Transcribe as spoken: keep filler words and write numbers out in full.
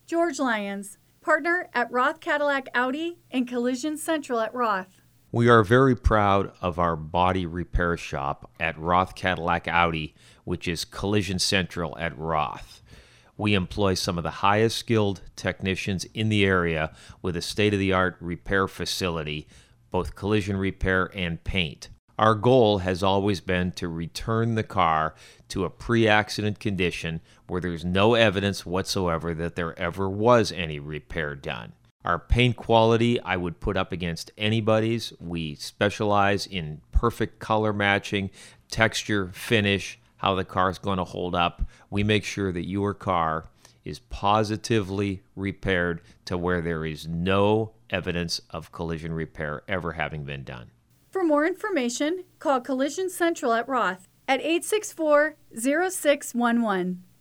George Lyons, partner at Roth Cadillac Audi and Collision Central at Roth. We are very proud of our body repair shop at Roth Cadillac Audi, which is Collision Central at Roth. We employ some of the highest skilled technicians in the area with a state-of-the-art repair facility, both collision repair and paint. Our goal has always been to return the car to a pre-accident condition where there's no evidence whatsoever that there ever was any repair done. Our paint quality I would put up against anybody's. We specialize in perfect color matching, texture, finish, how the car is going to hold up. We make sure that your car is positively repaired to where there is no evidence of collision repair ever having been done. For more information, call Collision Central at Roth at eight six four, zero six one one.